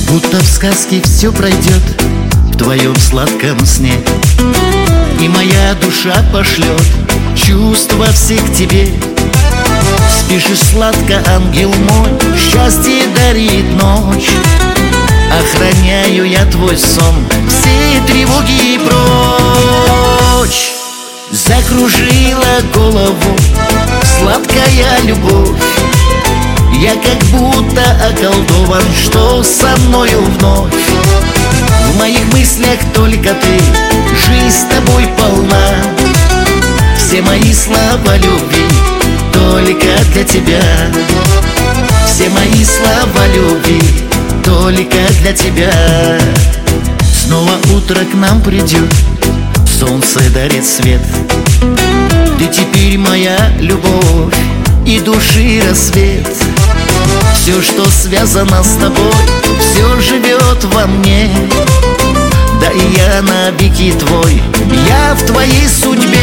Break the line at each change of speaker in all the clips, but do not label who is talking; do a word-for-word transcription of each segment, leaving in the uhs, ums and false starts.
Будто в сказке все пройдет в твоем сладком сне, и моя душа пошлет чувства все к тебе. Спишь сладко, ангел мой, счастье дарит ночь. Охраняю я твой сон, все тревоги прочь. Закружила голову сладкая любовь, я как будто околдован, что со мною вновь. В моих мыслях только ты, жизнь с тобой полна. Все мои слова любви только для тебя. Все мои слова любви только для тебя. Снова утро к нам придет, солнце дарит свет. Ты теперь моя любовь и души рассвет. Все, что связано с тобой, все живет во мне. Да и я навеки твой, я в твоей судьбе.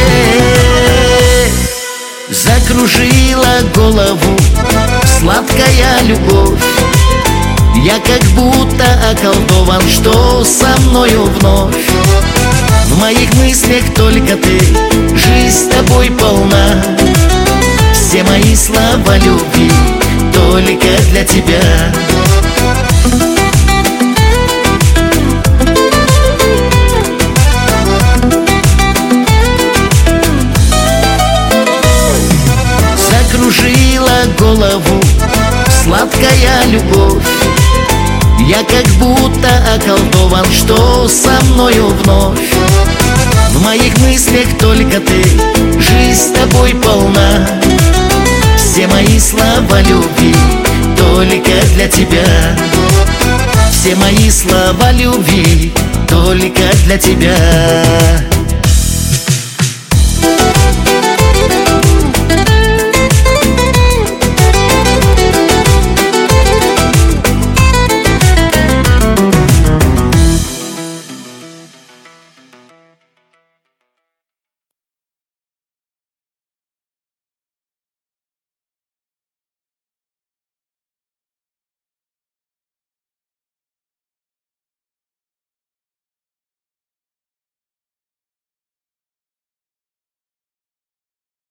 Закружила голову сладкая любовь, я как будто околдован, что со мною вновь. В моих мыслях только ты, жизнь с тобой полна. Все мои слова любви только для тебя. Закружила голову сладкая любовь, я как будто околдован, что со мною вновь. В моих мыслях только ты, жизнь с тобой полна. Все мои слова любви только для тебя. Все мои слова любви только для тебя.